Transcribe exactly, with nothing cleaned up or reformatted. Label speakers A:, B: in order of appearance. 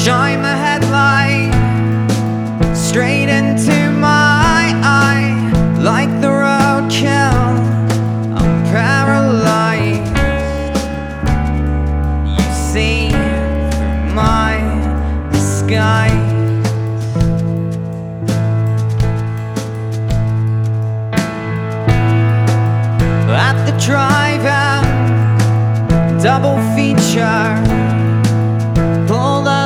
A: shine the headlight straight into my eye. Like the roadkill, I'm paralyzed. You see through my disguise. At the drive-in double feature, pulled up